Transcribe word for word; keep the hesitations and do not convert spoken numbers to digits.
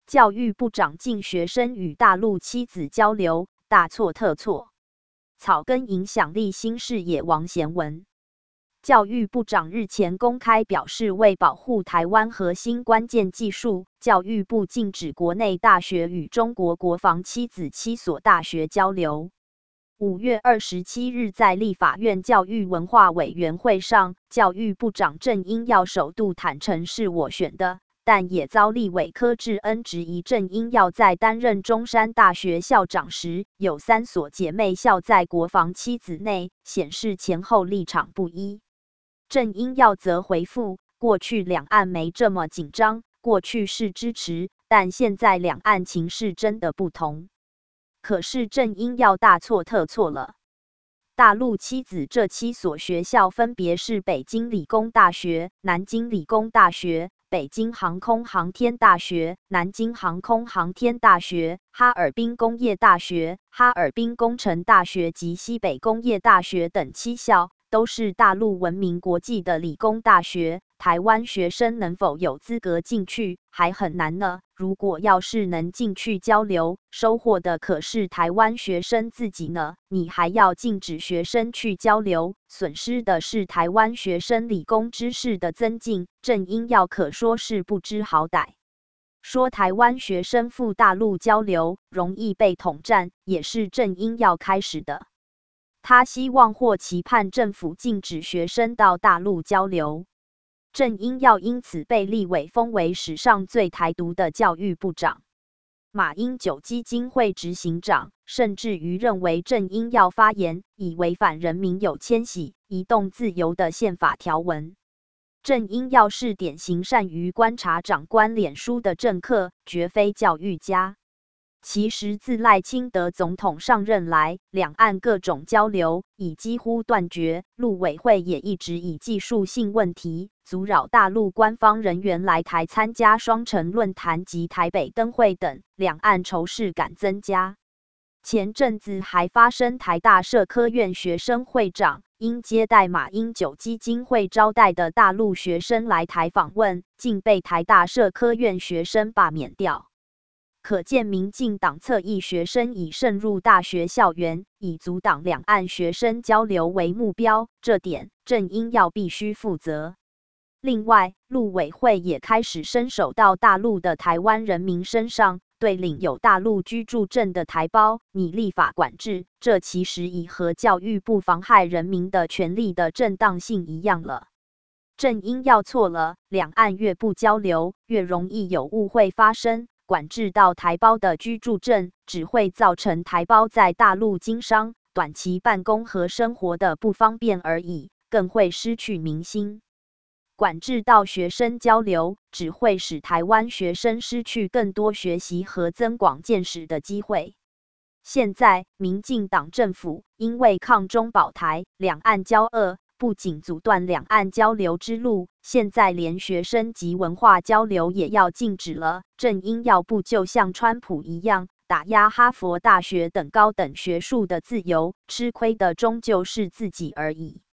教育部长禁学生与大陆妻子交流，大错特错。草根影响力新视野王贤文。教育部长日前公开表示，为保护台湾核心关键技术，教育部禁止国内大学与中国国防七子七所大学交流。五月二十七日，在立法院教育文化委员会上，教育部长郑英耀首度坦诚是我选的，但也遭立委柯志恩质疑郑英耀在担任中山大学校长时，有三所姐妹校在国防七子内，显示前后立场不一。郑英耀则回复，过去两岸没这么紧张，过去是支持，但现在两岸情势真的不同。可是郑英耀大错特错了。大陆七子这七所学校分别是北京理工大学、南京理工大学、北京航空航天大学、南京航空航天大学、哈尔滨工业大学、哈尔滨工程大学及西北工业大学等七校，都是大陆闻名国际的理工大学。台湾学生能否有资格进去，还很难呢。如果要是能进去交流，收获的可是台湾学生自己呢。你还要禁止学生去交流，损失的是台湾学生理工知识的增进。郑英耀可说是不知好歹。说台湾学生赴大陆交流容易被统战，也是郑英耀开始的。他希望或期盼政府禁止学生到大陆交流。郑英耀因此被立委封为史上最台独的教育部长。马英九基金会执行长甚至于认为郑英耀发言已违反人民有迁徙、移动自由的宪法条文。郑英耀是典型善于观察长官脸书的政客，绝非教育家。其实自赖清德总统上任来，两岸各种交流已几乎断绝，陆委会也一直以技术性问题阻扰大陆官方人员来台参加双城论坛及台北灯会等，两岸仇视感增加。前阵子还发生台大社科院学生会长因接待马英九基金会招待的大陆学生来台访问，竟被台大社科院学生罢免掉。可见民进党侧翼学生已渗入大学校园，以阻挡两岸学生交流为目标，这点郑英耀必须负责。另外，陆委会也开始伸手到大陆的台湾人民身上，对领有大陆居住证的台胞拟立法管制，这其实已和教育部妨害人民的权利的正当性一样了。郑英耀错了，两岸越不交流，越容易有误会发生。管制到台胞的居住证，只会造成台胞在大陆经商、短期办公和生活的不方便而已，更会失去民心。管制到学生交流，只会使台湾学生失去更多学习和增广见识的机会。现在，民进党政府因为抗中保台、两岸交恶，不仅阻断两岸交流之路，现在连学生及文化交流也要禁止了。郑英耀不就像川普一样，打压哈佛大学等高等学术的自由，吃亏的终究是自己而已。